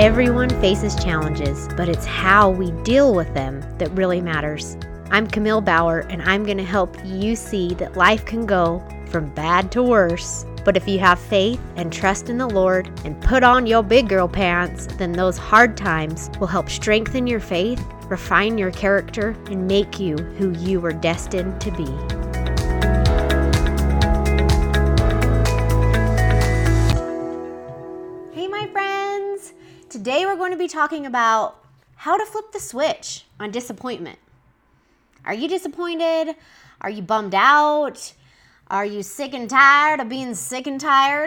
Everyone faces challenges, but it's how we deal with them that really matters. I'm Camille Bauer, and I'm going to help you see that life can go from bad to worse. But if you have faith and trust in the Lord and put on your big girl pants, then those hard times will help strengthen your faith, refine your character, and make you who you were destined to be. Hey, my friends! Today we're going to be talking about how to flip the switch on disappointment. Are you disappointed? Are you bummed out? Are you sick and tired of being sick and tired?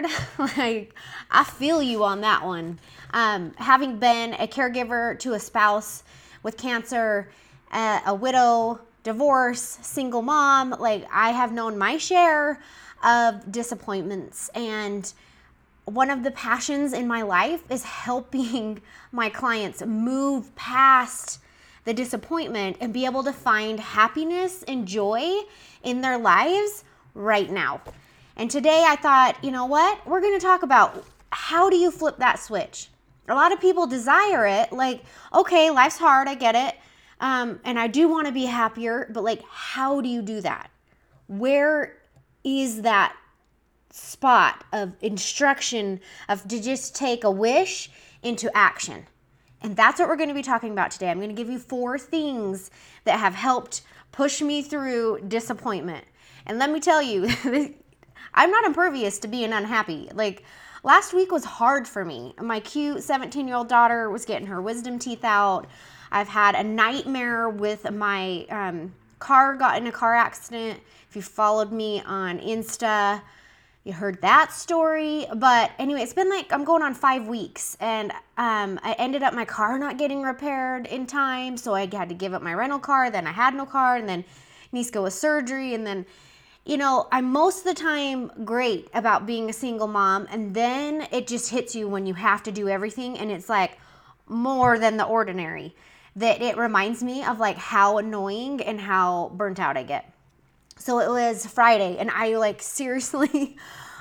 I feel you on that one. Having been a caregiver to a spouse with cancer, a widow, divorce, single mom, I have known my share of disappointments. And one of the passions in my life is helping my clients move past the disappointment and be able to find happiness and joy in their lives right now. And today I thought, you know what? We're going to talk about how do you flip that switch? A lot of people desire it. Okay, life's hard. I get it. And I do want to be happier, but how do you do that? Where is that spot of instruction to just take a wish into action? And that's what we're going to be talking about today. I'm going to give you 4 things that have helped push me through disappointment. And let me tell you, I'm not impervious to being unhappy. Last week was hard for me. My cute 17-year-old daughter was getting her wisdom teeth out. I've had a nightmare with my car, got in a car accident. If you followed me on Insta, you heard that story. But anyway, it's been I'm going on 5 weeks, and I ended up my car not getting repaired in time, so I had to give up my rental car. Then I had no car, and then Niska was surgery, and then I'm most of the time great about being a single mom, and then it just hits you when you have to do everything, and it's more than the ordinary. That it reminds me of how annoying and how burnt out I get. So it was Friday, and I seriously,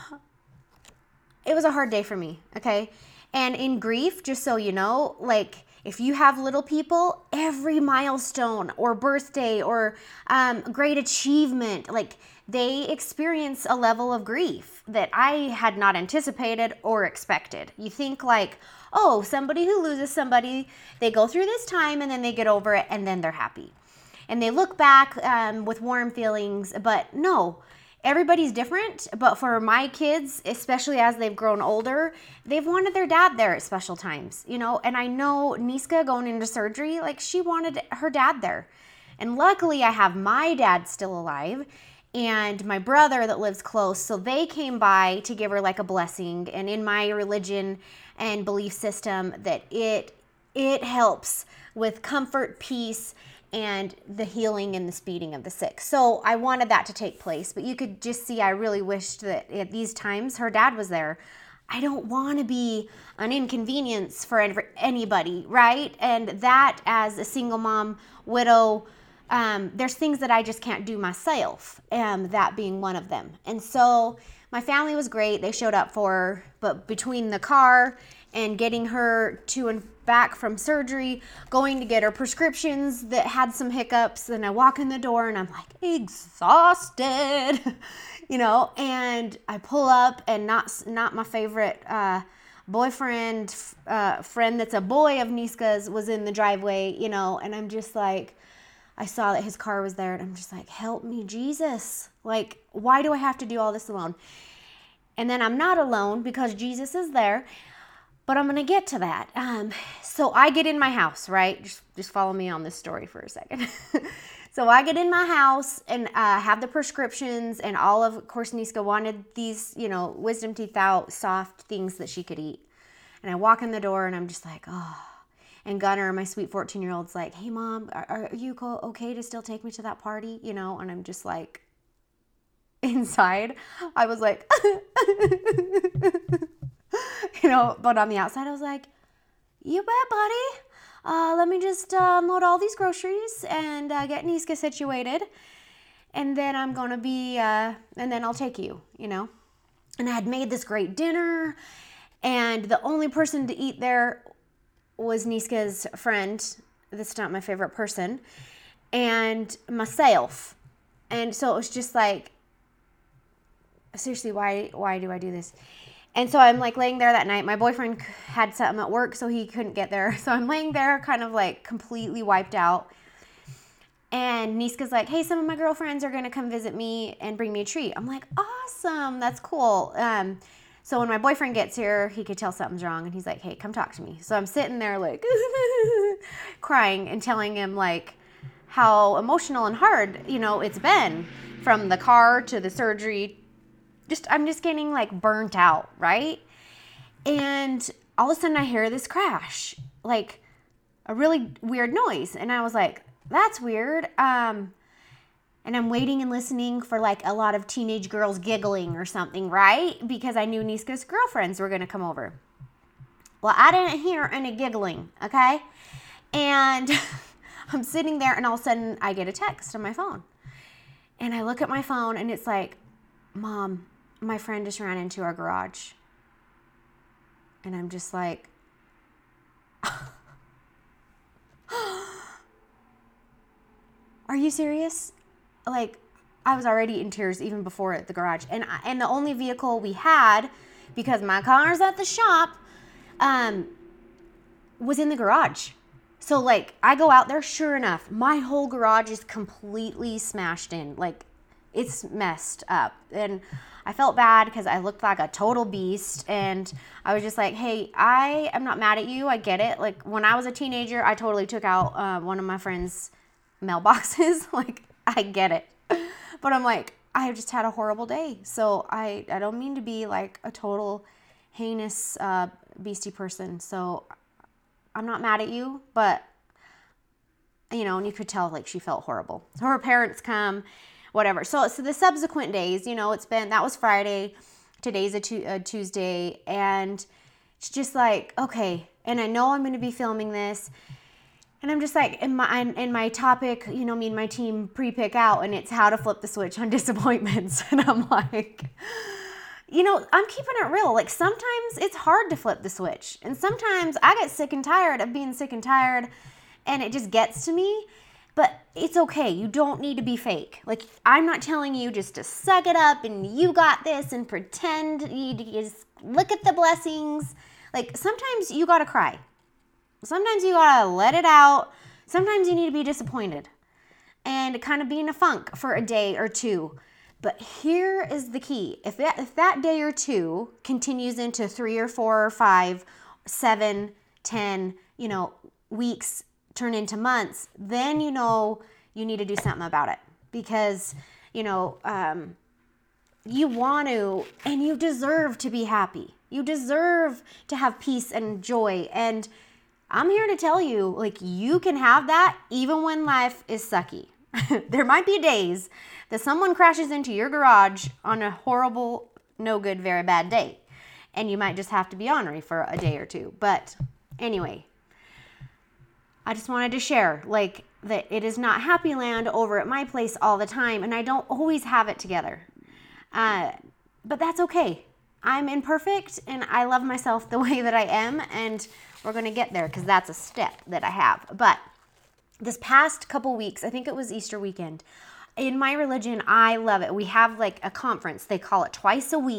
it was a hard day for me, okay? And in grief, just so you know, if you have little people, every milestone or birthday or great achievement, they experience a level of grief that I had not anticipated or expected. You think somebody who loses somebody, they go through this time and then they get over it and then they're happy. And they look back with warm feelings, but no, everybody's different. But for my kids, especially as they've grown older, they've wanted their dad there at special times, and I know Niska going into surgery, she wanted her dad there. And luckily I have my dad still alive and my brother that lives close. So they came by to give her a blessing. And in my religion and belief system that it helps with comfort, peace, and the healing and the speeding of the sick. So I wanted that to take place, but you could just see I really wished that at these times her dad was there. I don't want to be an inconvenience for anybody, right? And that as a single mom, widow, there's things that I just can't do myself, that being one of them. And so my family was great. They showed up for her, but between the car and getting her to and back from surgery, going to get her prescriptions that had some hiccups, and I walk in the door and I'm exhausted, and I pull up and not my favorite boyfriend, friend that's a boy of Niska's was in the driveway, and I'm just I saw that his car was there and I'm just help me, Jesus. Why do I have to do all this alone? And then I'm not alone because Jesus is there. But I'm going to get to that. So I get in my house, right? Just follow me on this story for a second. So I get in my house and have the prescriptions, and of course, Niska wanted these, wisdom teeth out, soft things that she could eat. And I walk in the door and I'm just oh. And Gunnar, my sweet 14-year-old's hey, Mom, are you okay to still take me to that party? And I'm just inside, I was but on the outside, I was you bet, buddy. Let me just unload all these groceries and get Niska situated. And then I'm going to be, and then I'll take you, And I had made this great dinner, and the only person to eat there was Niska's friend. That's not my favorite person. And myself. And so it was just like, seriously, why do I do this? And so I'm like laying there that night. My boyfriend had something at work, so he couldn't get there. So I'm laying there kind of like completely wiped out. And Niska's like, hey, some of my girlfriends are going to come visit me and bring me a treat. I'm like, awesome. That's cool. So when my boyfriend gets here, he could tell something's wrong. And he's like, hey, come talk to me. So I'm sitting there like crying and telling him like how emotional and hard, it's been, from the car to the surgery. I'm just getting like burnt out, right? And all of a sudden I hear this crash, like a really weird noise. And I was like, that's weird. And I'm waiting and listening for like a lot of teenage girls giggling or something, right? Because I knew Niska's girlfriends were going to come over. Well, I didn't hear any giggling, okay? And I'm sitting there and all of a sudden I get a text on my phone. And I look at my phone and it's like, Mom, my friend just ran into our garage. And I'm just like, are you serious? Like, I was already in tears even before at the garage. And the only vehicle we had, because my car's at the shop, was in the garage. So, like, I go out there, sure enough, my whole garage is completely smashed in. Like, it's messed up. And I felt bad because I looked like a total beast. And I was just like, hey, I am not mad at you. I get it. Like, when I was a teenager, I totally took out one of my friends' mailboxes. Like, I get it. But I'm like, I just had a horrible day. So I don't mean to be like a total heinous beastie person. So I'm not mad at you, but and you could tell like she felt horrible. So her parents come, whatever. So the subsequent days, that was Friday. Today's a Tuesday, and it's just like, okay. And I know I'm going to be filming this. And I'm just like, in my topic, me and my team pre-pick out, and it's how to flip the switch on disappointments. And I'm like, I'm keeping it real. Like, sometimes it's hard to flip the switch. And sometimes I get sick and tired of being sick and tired, and it just gets to me. But it's okay. You don't need to be fake. Like, I'm not telling you just to suck it up and you got this and pretend you just look at the blessings. Like, sometimes you got to cry. Sometimes you gotta let it out. Sometimes you need to be disappointed and kind of be in a funk for a day or two. But here is the key. If that day or two continues into 3 or 4 or 5, 7, 10, weeks turn into months, then you need to do something about it. Because, you want to and you deserve to be happy. You deserve to have peace and joy. And I'm here to tell you, like, you can have that even when life is sucky. There might be days that someone crashes into your garage on a horrible, no good, very bad day. And you might just have to be ornery for a day or two. But anyway, I just wanted to share, like, that it is not happy land over at my place all the time. And I don't always have it together. But that's okay. I'm imperfect and I love myself the way that I am. And we're going to get there because that's a step that I have. But this past couple weeks, I think it was Easter weekend, in my religion, I love it. We have like a conference. They call it twice a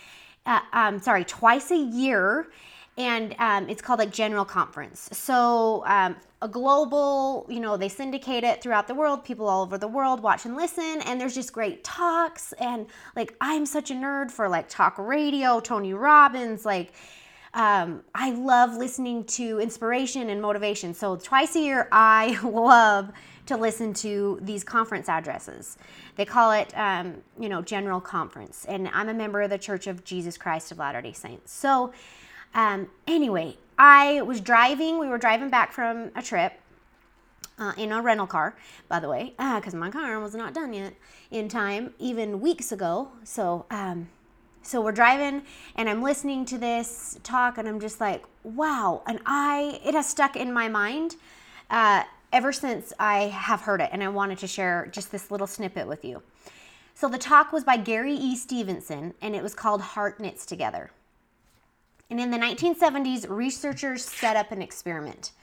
year. And it's called like General Conference. So a global, they syndicate it throughout the world. People all over the world watch and listen. And there's just great talks. And like, I'm such a nerd for like talk radio, Tony Robbins, like, I love listening to inspiration and motivation. So twice a year, I love to listen to these conference addresses. They call it, General Conference. And I'm a member of the Church of Jesus Christ of Latter-day Saints. So anyway, we were driving back from a trip in a rental car, by the way, because my car was not done yet in time, even weeks ago. So we're driving and I'm listening to this talk and I'm just like, wow. And it has stuck in my mind ever since I have heard it. And I wanted to share just this little snippet with you. So the talk was by Gary E. Stevenson and it was called Heart Knits Together. And in the 1970s, researchers set up an experiment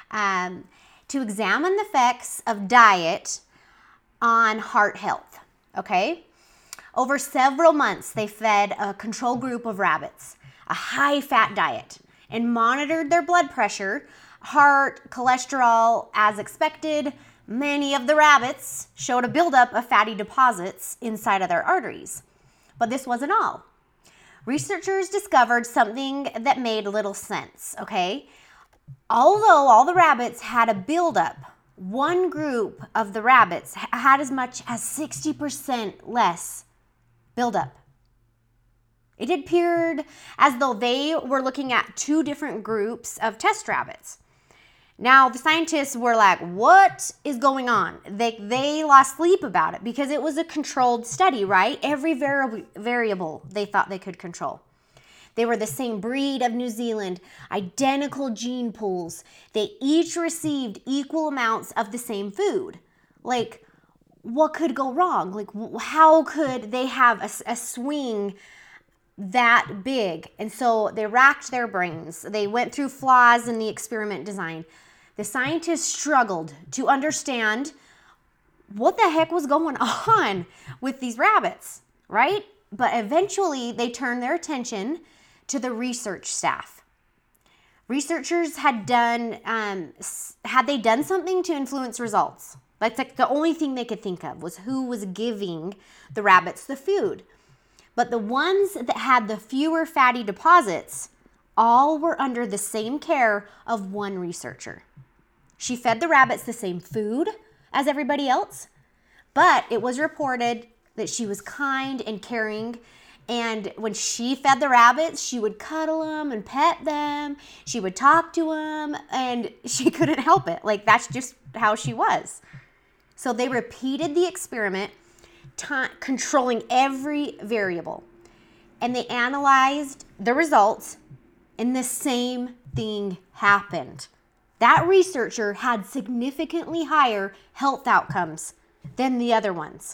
to examine the effects of diet on heart health, okay? Over several months, they fed a control group of rabbits a high-fat diet and monitored their blood pressure, heart, cholesterol, as expected. Many of the rabbits showed a buildup of fatty deposits inside of their arteries. But this wasn't all. Researchers discovered something that made little sense, okay? Although all the rabbits had a buildup, one group of the rabbits had as much as 60% less buildup. It appeared as though they were looking at two different groups of test rabbits. Now, the scientists were like, what is going on? They lost sleep about it because it was a controlled study, right? Every variable they thought they could control. They were the same breed of New Zealand, identical gene pools. They each received equal amounts of the same food. Like, what could go wrong? Like, how could they have a swing that big? And so they racked their brains. They went through flaws in the experiment design. The scientists struggled to understand what the heck was going on with these rabbits, right? But eventually they turned their attention to the research staff. Researchers had done something to influence results? That's like the only thing they could think of was who was giving the rabbits the food. But the ones that had the fewer fatty deposits all were under the same care of one researcher. She fed the rabbits the same food as everybody else, but it was reported that she was kind and caring. And when she fed the rabbits, she would cuddle them and pet them. She would talk to them, and she couldn't help it. Like, that's just how she was. So they repeated the experiment, controlling every variable. And they analyzed the results, and the same thing happened. That researcher had significantly higher health outcomes than the other ones.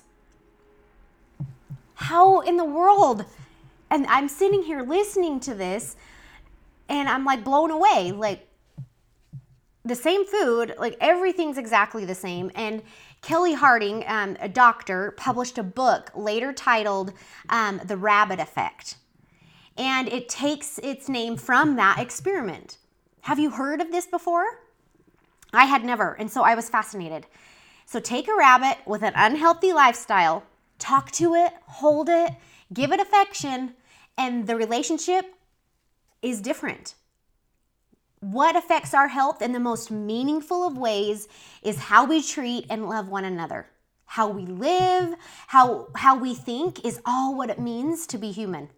How in the world? And I'm sitting here listening to this and I'm like blown away. Like, the same food, like everything's exactly the same. And Kelly Harding, a doctor, published a book later titled The Rabbit Effect. And it takes its name from that experiment. Have you heard of this before? I had never, and so I was fascinated. So take a rabbit with an unhealthy lifestyle, talk to it, hold it, give it affection, and the relationship is different. What affects our health in the most meaningful of ways is how we treat and love one another. How we live, how we think is all what it means to be human.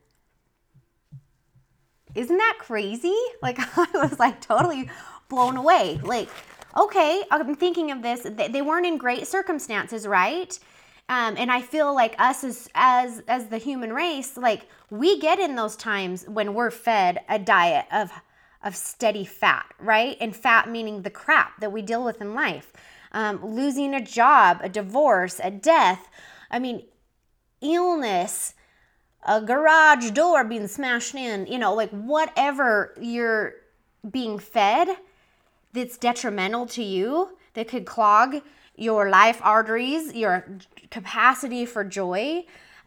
Isn't that crazy? Like, I was like totally blown away. Like, okay, I'm thinking of this. They weren't in great circumstances, right? And I feel like us as the human race, like, we get in those times when we're fed a diet of steady fat, right? And fat meaning the crap that we deal with in life. Losing a job, a divorce, a death. I mean, illness, a garage door being smashed in, like whatever you're being fed that's detrimental to you, that could clog your life arteries, your capacity for joy.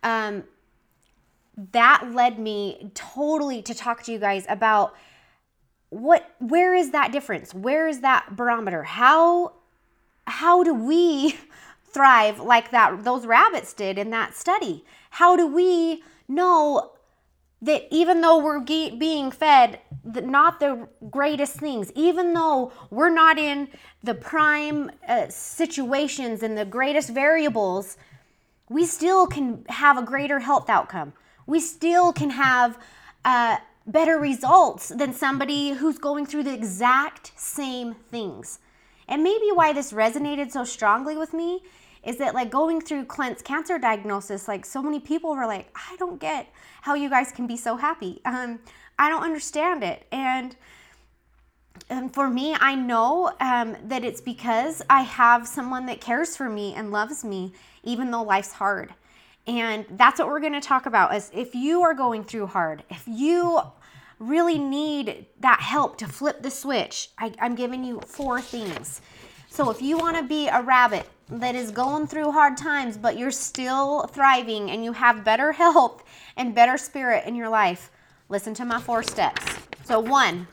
That led me totally to talk to you guys about where is that difference? Where is that barometer? How do we thrive like those rabbits did in that study? How do we know that even though we're being fed not the greatest things, even though we're not in the prime situations and the greatest variables, we still can have a greater health outcome. We still can have better results than somebody who's going through the exact same things. And maybe why this resonated so strongly with me is that, like, going through Clint's cancer diagnosis, like, so many people were like, I don't get how you guys can be so happy. I don't understand it. And for me, I know that it's because I have someone that cares for me and loves me, even though life's hard. And that's what we're going to talk about is if you are going through hard, if you really need that help to flip the switch, I'm giving you 4 things. So if you want to be a rabbit that is going through hard times, but you're still thriving and you have better health and better spirit in your life, listen to my 4 steps. So 1,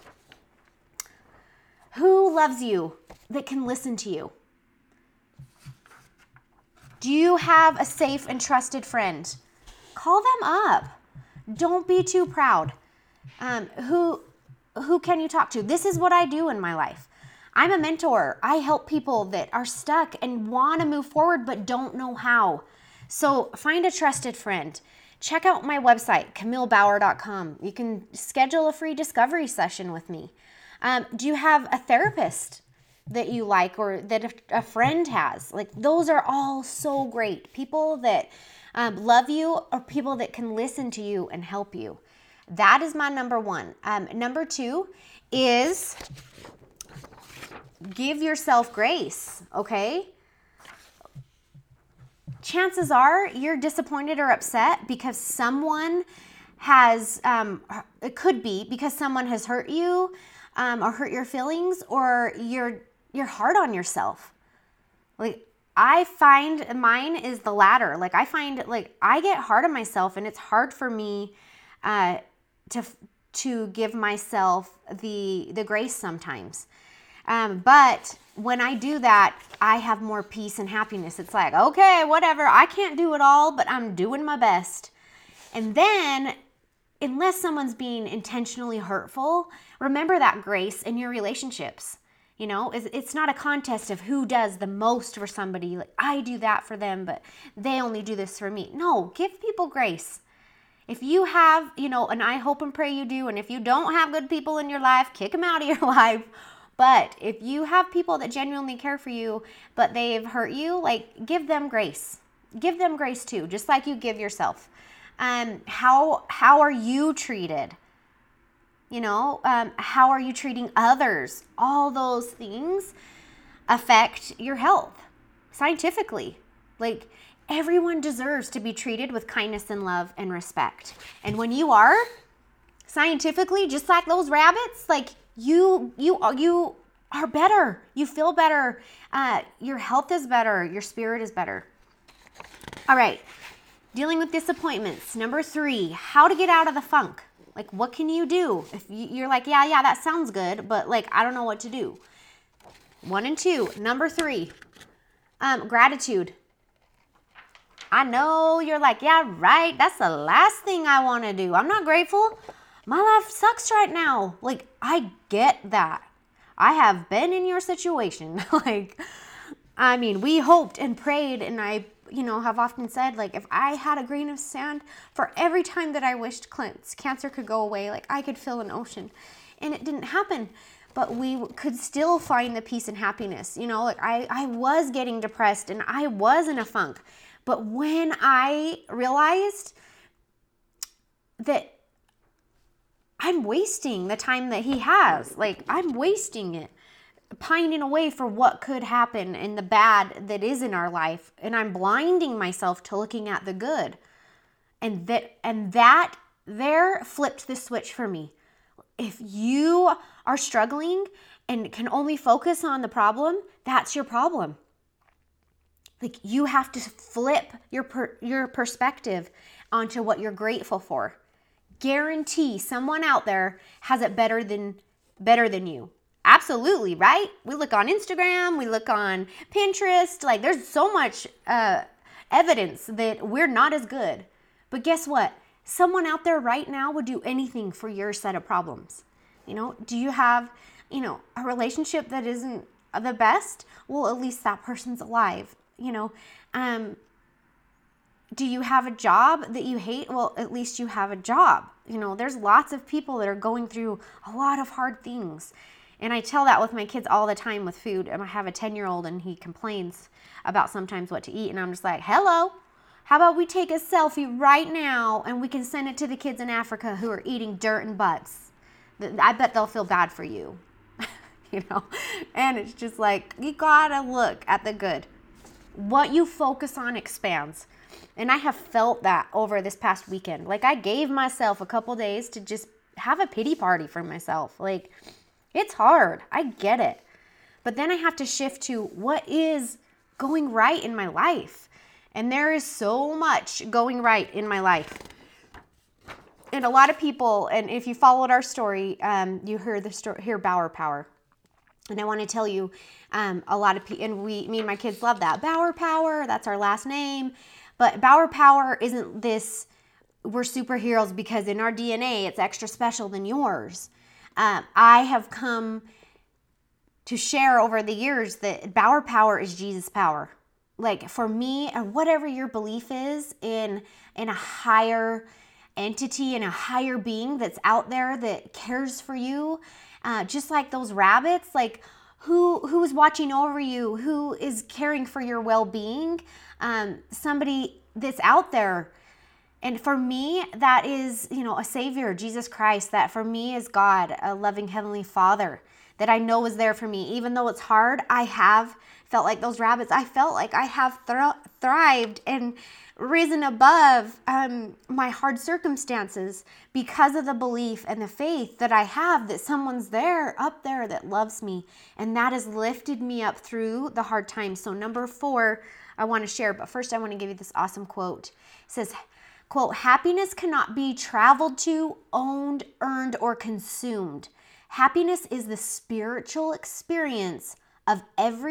who loves you that can listen to you? Do you have a safe and trusted friend? Call them up. Don't be too proud. Who can you talk to? This is what I do in my life. I'm a mentor. I help people that are stuck and want to move forward but don't know how. So find a trusted friend. Check out my website, CamilleBauer.com. You can schedule a free discovery session with me. Do you have a therapist that you like or that a friend has? Like, those are all so great. People that love you or people that can listen to you and help you. That is my number 1. Number 2 is give yourself grace, okay? Chances are you're disappointed or upset because someone has, it could be because someone has hurt you or hurt your feelings, or you're hard on yourself. Like, I find mine is the latter. Like, I find like I get hard on myself, and it's hard for me to give myself the grace sometimes. But when I do that, I have more peace and happiness. It's like, okay, whatever. I can't do it all, but I'm doing my best. And then, unless someone's being intentionally hurtful, remember that grace in your relationships. You know, it's not a contest of who does the most for somebody. Like, I do that for them, but they only do this for me. No, give people grace. If you have, and I hope and pray you do, and if you don't have good people in your life, kick them out of your life. But if you have people that genuinely care for you, but they've hurt you, like, give them grace. Give them grace too, just like you give yourself. How are you treated? How are you treating others? All those things affect your health scientifically. Like, everyone deserves to be treated with kindness and love and respect. And when you are, scientifically, just like those rabbits, like, you are better. You feel better. Your health is better. Your spirit is better. All right. Dealing with disappointments. Number 3, how to get out of the funk. Like, what can you do? If you're like, yeah, that sounds good, but like, I don't know what to do. 1 and 2. Number 3, gratitude. I know you're like, yeah, right. That's the last thing I want to do. I'm not grateful. My life sucks right now. Like, I get that. I have been in your situation. We hoped and prayed, and I have often said, like, if I had a grain of sand for every time that I wished cancer could go away, like, I could fill an ocean. And it didn't happen. But we could still find the peace and happiness. I was getting depressed, and I was in a funk. But when I realized that I'm wasting the time that he has, like, I'm wasting it, pining away for what could happen and the bad that is in our life, and I'm blinding myself to looking at the good. And that there flipped the switch for me. If you are struggling and can only focus on the problem, that's your problem. Like, you have to flip your perspective onto what you're grateful for. Guarantee someone out there has it better than you. Absolutely, right? We look on Instagram, we look on Pinterest, like, there's so much evidence that we're not as good. But guess what? Someone out there right now would do anything for your set of problems. Do you have, a relationship that isn't the best? Well, at least that person's alive. Do you have a job that you hate? Well, at least you have a job. There's lots of people that are going through a lot of hard things. And I tell that with my kids all the time with food. And I have a 10-year-old, and he complains about sometimes what to eat. And I'm just like, hello, how about we take a selfie right now and we can send it to the kids in Africa who are eating dirt and butts. I bet they'll feel bad for you. And it's just like, you gotta look at the good. What you focus on expands. And I have felt that over this past weekend. Like, I gave myself a couple days to just have a pity party for myself. Like, it's hard. I get it. But then I have to shift to what is going right in my life. And there is so much going right in my life. And a lot of people, and if you followed our story, you heard the story, hear Bauer Power. And I want to tell you, a lot of people, and me and my kids love that. Bauer Power, that's our last name. But Bauer Power isn't this, we're superheroes because in our DNA, it's extra special than yours. I have come to share over the years that Bauer Power is Jesus power. Like for me, and whatever your belief is in a higher entity, in a higher being that's out there that cares for you, just like those rabbits, like who is watching over you, who is caring for your well-being, somebody that's out there. And for me, that is, a Savior, Jesus Christ. That for me is God, a loving Heavenly Father that I know is there for me. Even though it's hard, I have felt like those rabbits. I felt like I have thrived and risen above my hard circumstances because of the belief and the faith that I have that someone's there, up there, that loves me. And that has lifted me up through the hard times. So number 4, I want to share. But first, I want to give you this awesome quote. It says, quote, happiness cannot be traveled to, owned, earned, or consumed. Happiness is the spiritual experience of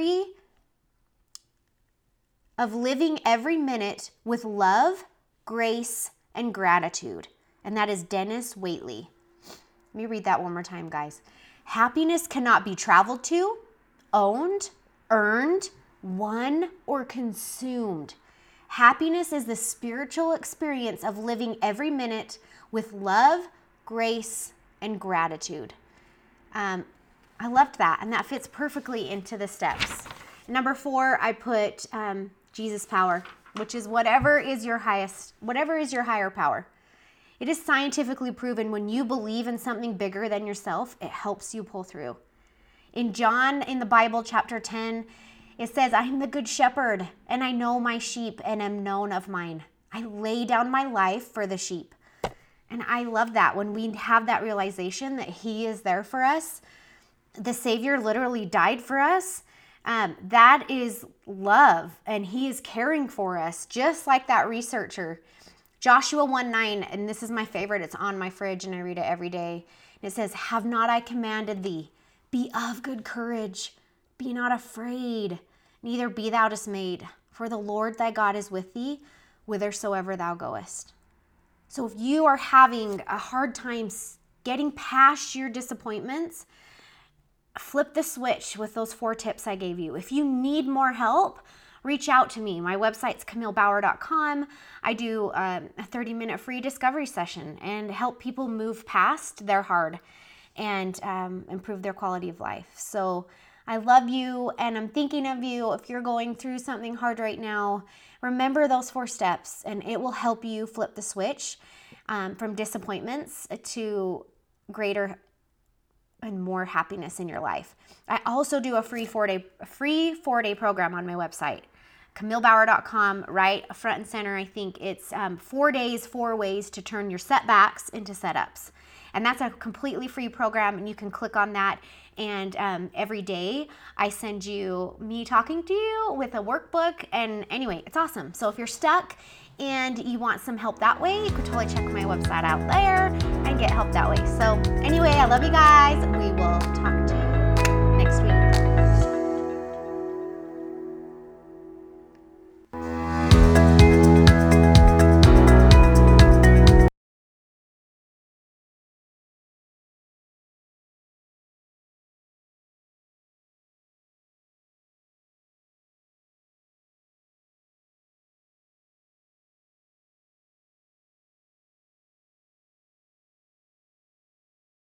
living every minute with love, grace, and gratitude. And that is Dennis Waitley. Let me read that one more time, guys. Happiness cannot be traveled to, owned, earned, won, or consumed. Happiness is the spiritual experience of living every minute with love, grace, and gratitude. I loved that, and that fits perfectly into the steps. Number 4, I put Jesus power, which is whatever is your higher power. It is scientifically proven when you believe in something bigger than yourself, it helps you pull through. In John, in the Bible, chapter 10, it says, I am the good shepherd, and I know my sheep and am known of mine. I lay down my life for the sheep. And I love that when we have that realization that he is there for us. The Savior literally died for us. That is love, and he is caring for us, just like that researcher. Joshua 1:9, and this is my favorite. It's on my fridge, and I read it every day. And it says, have not I commanded thee? Be of good courage. Be not afraid, neither be thou dismayed. For the Lord thy God is with thee, whithersoever thou goest. So if you are having a hard time getting past your disappointments, flip the switch with those 4 tips I gave you. If you need more help, reach out to me. My website's CamilleBauer.com. I do a 30-minute free discovery session and help people move past their hard and improve their quality of life. So I love you, and I'm thinking of you. If you're going through something hard right now, remember those 4 steps, and it will help you flip the switch from disappointments to greater and more happiness in your life. I also do a free 4-day program on my website, CamilleBauer.com, right front and center. I think it's 4 days, 4 ways to turn your setbacks into setups. And that's a completely free program, and you can click on that. And every day I send you me talking to you with a workbook. And anyway, it's awesome. So if you're stuck and you want some help that way, you can totally check my website out there and get help that way. So anyway, I love you guys. We will talk